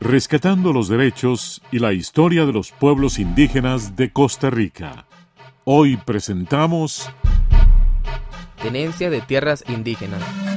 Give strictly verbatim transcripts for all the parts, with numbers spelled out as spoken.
rescatando los derechos y la historia de los pueblos indígenas de Costa Rica. Hoy presentamos Tenencia de tierras indígenas.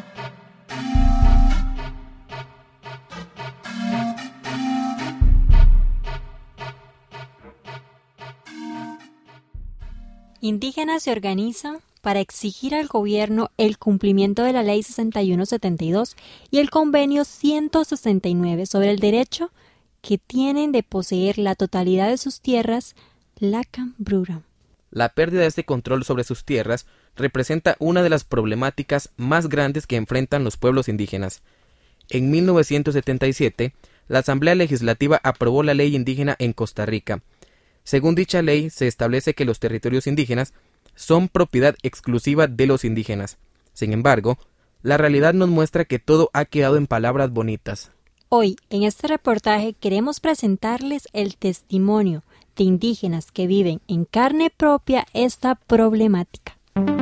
Indígenas se organizan para exigir al gobierno el cumplimiento de la Ley sesenta y uno setenta y dos y el Convenio ciento sesenta y nueve sobre el derecho que tienen de poseer la totalidad de sus tierras, Lacan Brura. La pérdida de este control sobre sus tierras representa una de las problemáticas más grandes que enfrentan los pueblos indígenas. En mil novecientos setenta y siete, la Asamblea Legislativa aprobó la Ley Indígena en Costa Rica. Según dicha ley, se establece que los territorios indígenas son propiedad exclusiva de los indígenas. Sin embargo, la realidad nos muestra que todo ha quedado en palabras bonitas. Hoy, en este reportaje, queremos presentarles el testimonio de indígenas que viven en carne propia esta problemática.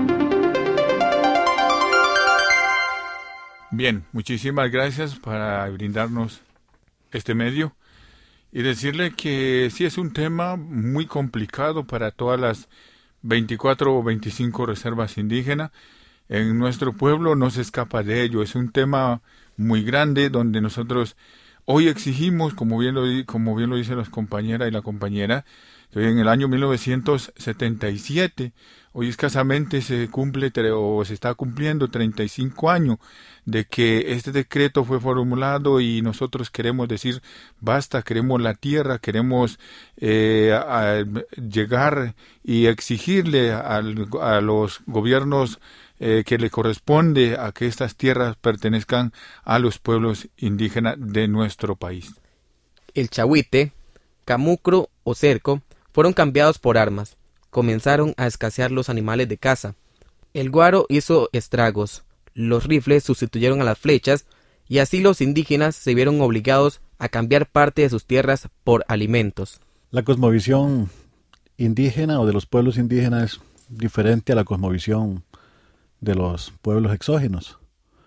Bien, muchísimas gracias por brindarnos este medio y decirle que sí es un tema muy complicado para todas las veinticuatro o veinticinco reservas indígenas. En nuestro pueblo no se escapa de ello. Es un tema muy grande donde nosotros hoy exigimos, como bien lo, como bien lo dicen las compañeras y la compañera, que hoy en el año mil novecientos setenta y siete, hoy escasamente se cumple o se está cumpliendo treinta y cinco años de que este decreto fue formulado y nosotros queremos decir basta, queremos la tierra, queremos eh, a, llegar y exigirle a, a los gobiernos eh, que le corresponde a que estas tierras pertenezcan a los pueblos indígenas de nuestro país. El chahuite, camucro o cerco fueron cambiados por armas. Comenzaron a escasear los animales de caza. El guaro hizo estragos. Los rifles sustituyeron a las flechas y así los indígenas se vieron obligados a cambiar parte de sus tierras por alimentos. La cosmovisión indígena o de los pueblos indígenas es diferente a la cosmovisión de los pueblos exógenos.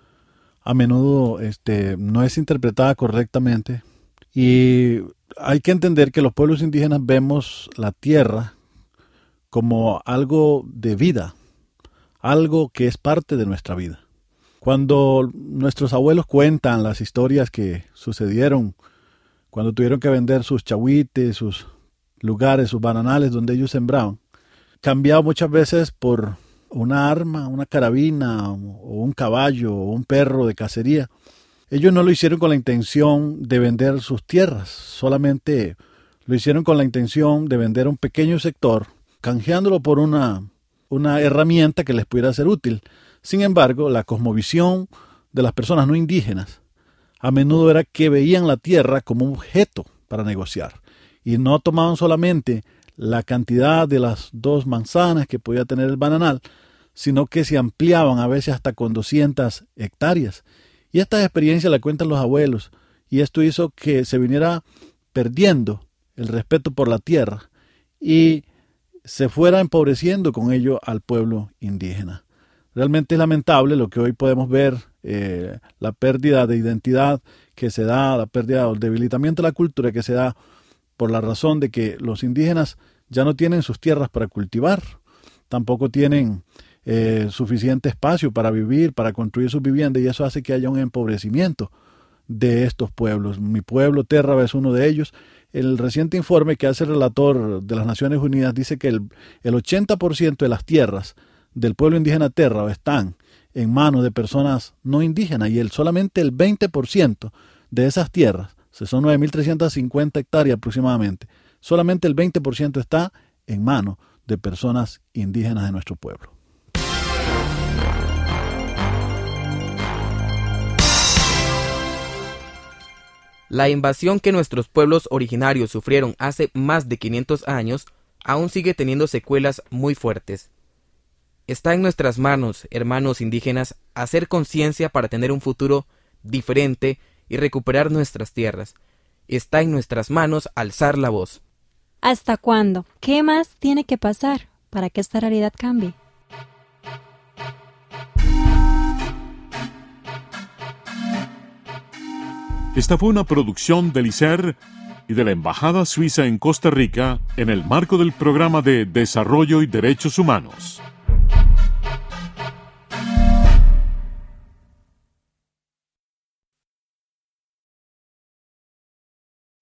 A menudo este, no es interpretada correctamente y hay que entender que los pueblos indígenas vemos la tierra como algo de vida, algo que es parte de nuestra vida. Cuando nuestros abuelos cuentan las historias que sucedieron cuando tuvieron que vender sus chahuites, sus lugares, sus bananales donde ellos sembraban, cambiado muchas veces por una arma, una carabina o un caballo o un perro de cacería. Ellos no lo hicieron con la intención de vender sus tierras, solamente lo hicieron con la intención de vender un pequeño sector, canjeándolo por una, una herramienta que les pudiera ser útil. Sin embargo, la cosmovisión de las personas no indígenas a menudo era que veían la tierra como un objeto para negociar y no tomaban solamente la cantidad de las dos manzanas que podía tener el bananal, sino que se ampliaban a veces hasta con doscientas hectáreas. Y estas experiencias las cuentan los abuelos y esto hizo que se viniera perdiendo el respeto por la tierra y se fuera empobreciendo con ello al pueblo indígena. Realmente es lamentable lo que hoy podemos ver, eh, la pérdida de identidad que se da, la pérdida o el debilitamiento de la cultura que se da por la razón de que los indígenas ya no tienen sus tierras para cultivar, tampoco tienen eh, suficiente espacio para vivir, para construir sus viviendas, y eso hace que haya un empobrecimiento de estos pueblos. Mi pueblo, Terraba, es uno de ellos. El reciente informe que hace el relator de las Naciones Unidas dice que el, el ochenta por ciento de las tierras del pueblo indígena Terraba están en manos de personas no indígenas y el, solamente el veinte por ciento de esas tierras, son nueve mil trescientas cincuenta hectáreas aproximadamente, solamente el veinte por ciento está en manos de personas indígenas de nuestro pueblo. La invasión que nuestros pueblos originarios sufrieron hace más de quinientos años aún sigue teniendo secuelas muy fuertes. Está en nuestras manos, hermanos indígenas, hacer conciencia para tener un futuro diferente y recuperar nuestras tierras. Está en nuestras manos alzar la voz. ¿Hasta cuándo? ¿Qué más tiene que pasar para que esta realidad cambie? Esta fue una producción del I C E R y de la Embajada Suiza en Costa Rica en el marco del Programa de Desarrollo y Derechos Humanos.